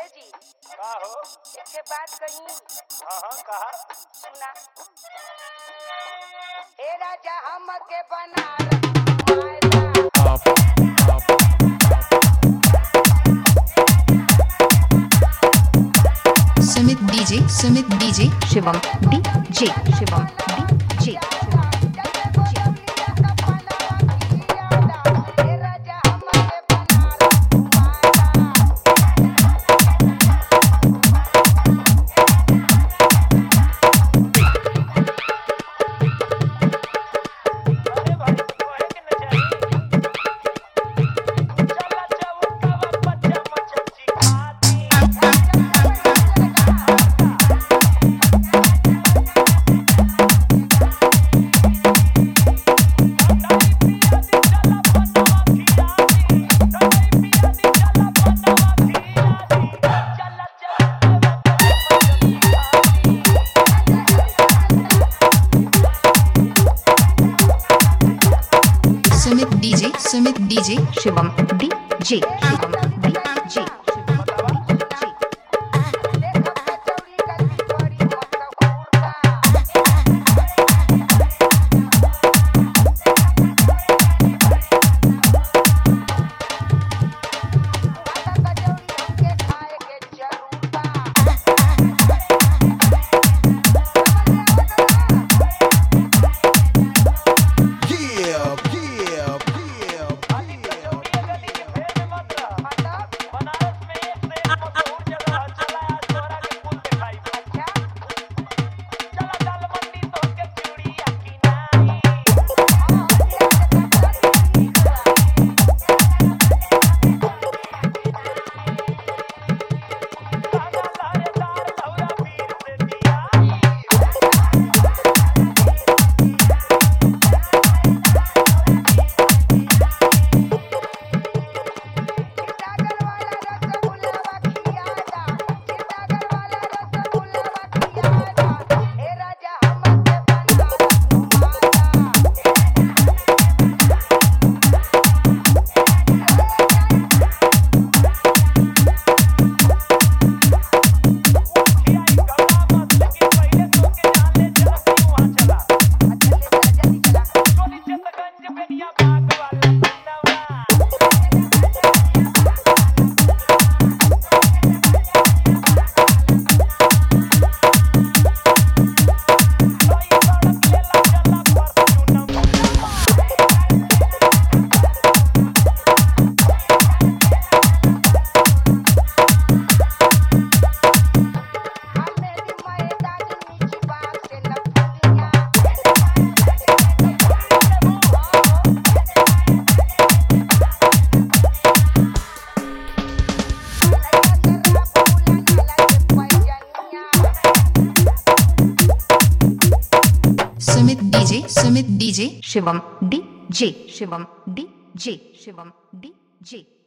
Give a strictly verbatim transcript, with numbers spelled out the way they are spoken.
ए जी का हो? एक बात कही। हाँ हाँ कहा। सुना ए राजा हमके बना Sumit DJ Sumit DJ Shivam DJ Shivam DJ Sumit DJ Sumit DJ Shivam DJ Shivam DJ Sumit DJ Sumit DJ Shivam DJ Shivam DJ Shivam DJ